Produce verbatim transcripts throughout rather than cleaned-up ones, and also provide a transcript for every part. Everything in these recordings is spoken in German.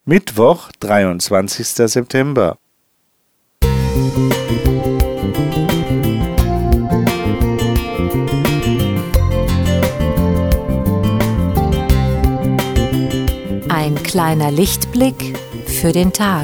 Mittwoch, dreiundzwanzigster September. Ein kleiner Lichtblick für den Tag.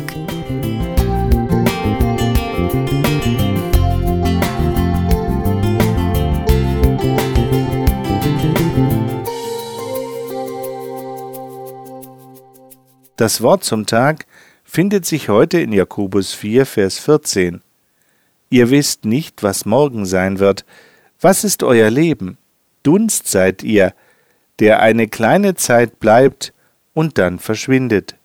Das Wort zum Tag findet sich heute in Jakobus vier, Vers vierzehn. Ihr wisst nicht, was morgen sein wird. Was ist euer Leben? Dunst seid ihr, der eine kleine Zeit bleibt und dann verschwindet.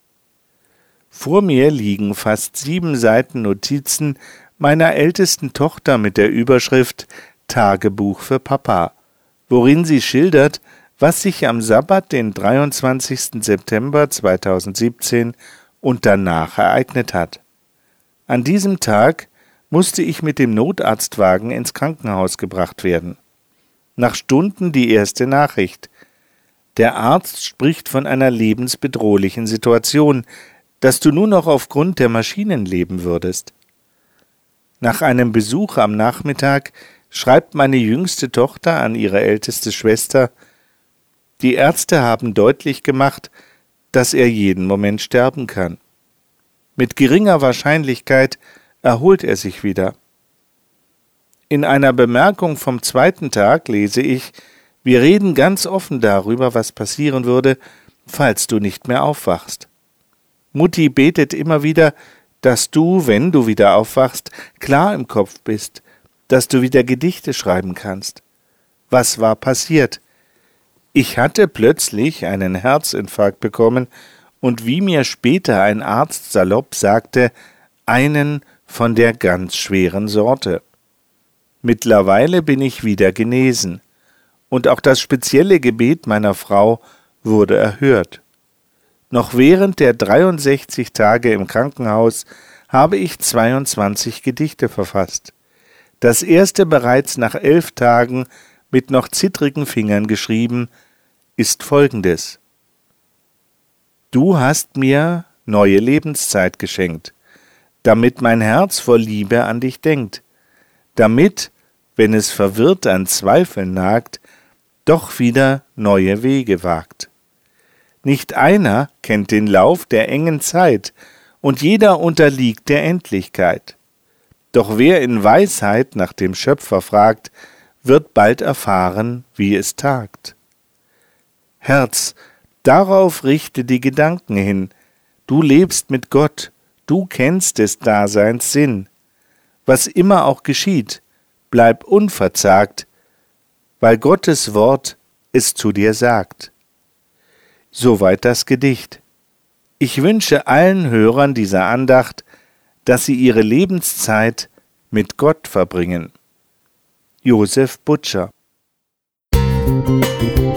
Vor mir liegen fast sieben Seiten Notizen meiner ältesten Tochter mit der Überschrift Tagebuch für Papa, worin sie schildert, was sich am Sabbat, den dreiundzwanzigsten September zweitausendsiebzehn und danach ereignet hat. An diesem Tag musste ich mit dem Notarztwagen ins Krankenhaus gebracht werden. Nach Stunden die erste Nachricht. Der Arzt spricht von einer lebensbedrohlichen Situation, dass du nur noch aufgrund der Maschinen leben würdest. Nach einem Besuch am Nachmittag schreibt meine jüngste Tochter an ihre älteste Schwester: Die Ärzte haben deutlich gemacht, dass er jeden Moment sterben kann. Mit geringer Wahrscheinlichkeit erholt er sich wieder. In einer Bemerkung vom zweiten Tag lese ich: Wir reden ganz offen darüber, was passieren würde, falls du nicht mehr aufwachst. Mutti betet immer wieder, dass du, wenn du wieder aufwachst, klar im Kopf bist, dass du wieder Gedichte schreiben kannst. Was war passiert? Ich hatte plötzlich einen Herzinfarkt bekommen und, wie mir später ein Arzt salopp sagte, einen von der ganz schweren Sorte. Mittlerweile bin ich wieder genesen und auch das spezielle Gebet meiner Frau wurde erhört. Noch während der dreiundsechzig Tage im Krankenhaus habe ich zweiundzwanzig Gedichte verfasst. Das erste bereits nach elf Tagen mit noch zittrigen Fingern geschrieben, ist folgendes: Du hast mir neue Lebenszeit geschenkt, damit mein Herz voll Liebe an dich denkt, damit, wenn es verwirrt an Zweifeln nagt, doch wieder neue Wege wagt. Nicht einer kennt den Lauf der engen Zeit, und jeder unterliegt der Endlichkeit. Doch wer in Weisheit nach dem Schöpfer fragt, wird bald erfahren, wie es tagt. Herz, darauf richte die Gedanken hin, du lebst mit Gott, du kennst des Daseins Sinn. Was immer auch geschieht, bleib unverzagt, weil Gottes Wort es zu dir sagt. Soweit das Gedicht. Ich wünsche allen Hörern dieser Andacht, dass sie ihre Lebenszeit mit Gott verbringen. Josef Butscher.